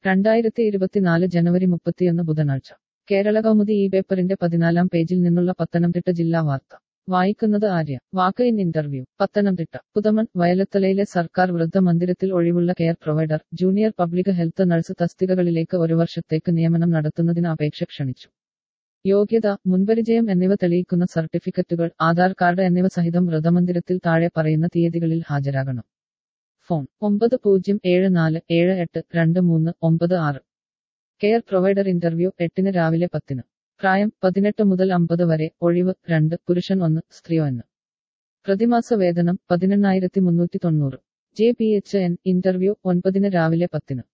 2024 ജനുവരി 31 ബുധനാഴ്ച കേരള കൗമുദി ഈ പേപ്പറിന്റെ 14-ാം പേജിൽ നിന്നുള്ള പത്തനംതിട്ട ജില്ലാ വാർത്ത വായിക്കുന്നത് Arya. Walk in interview. Pathanamthitta Puthaman വയലത്തലയിലെ സർക്കാർ വൃദ്ധ മന്ദിരത്തിൽ ഒഴിവുള്ള care provider, junior public health nurse തസ്തികകളിലേക്ക് 1 വർഷത്തേക്ക് നിയമനം നടത്തുന്നതിന് അപേക്ഷ ക്ഷണിച്ചു. യോഗ്യത, മുൻപരിചയം എന്നിവ തെളിയിക്കുന്ന സർട്ടിഫിക്കറ്റുകൾ, ആധാർ കാർഡ് എന്നിവ സഹിതം വൃദ്ധമന്ദിരത്തിൽ താഴെ പറയുന്ന തീയതികളിൽ ഹാജരാകണം. ഫോൺ 9074782396. കെയർ പ്രൊവൈഡർ ഇന്റർവ്യൂ 8 രാവിലെ 10. പ്രായം 18 മുതൽ 50 വരെ. ഒഴിവ് 2, പുരുഷൻ 1, സ്ത്രീ 1. പ്രതിമാസ വേതനം 18,390. JPHN. ഇന്റർവ്യൂ 9 രാവിലെ 10.